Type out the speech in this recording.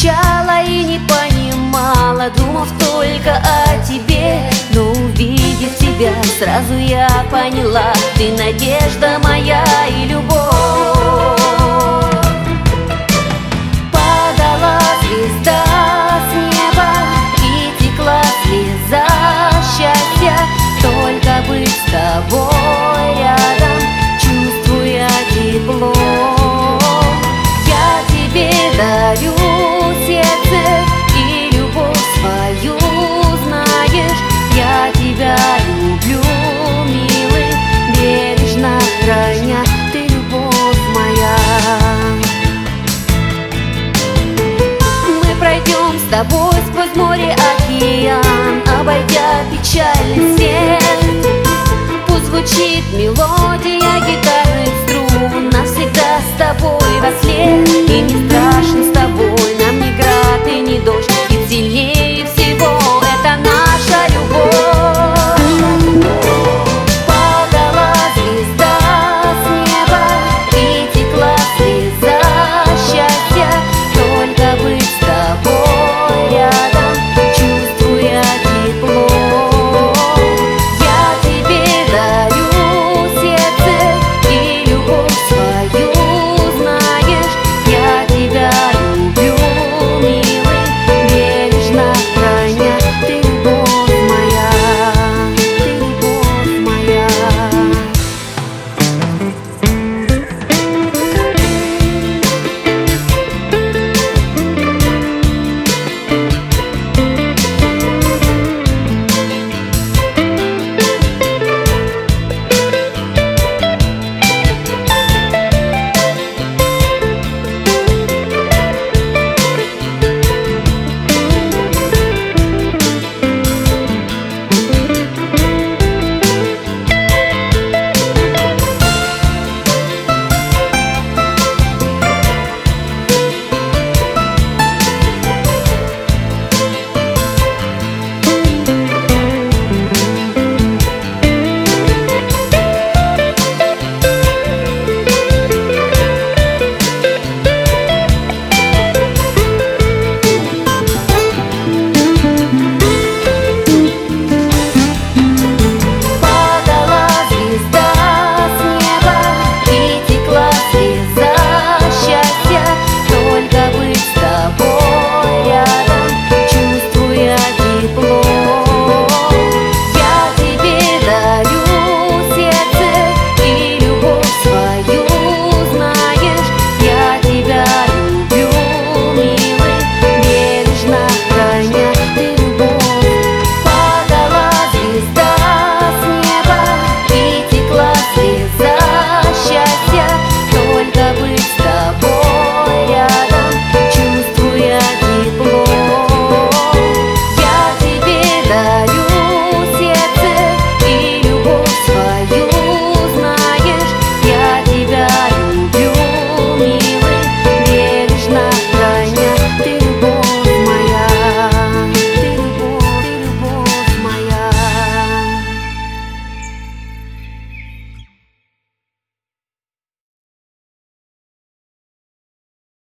скучала и не понимала, думав только о тебе. Но увидев тебя, сразу я поняла, ты надежда моя и любовь. Падала звезда с неба и текла слеза счастья, только быть с тобой рядом, чувствуя тепло. Я тебе дарю сердце и любовь свою, знаешь, я тебя люблю, милый, бережно храня, ты любовь моя. Мы пройдем с тобой сквозь море, океан, обойдя печальный свет. Пусть звучит мелодия гитарных струн, навсегда с тобой во след.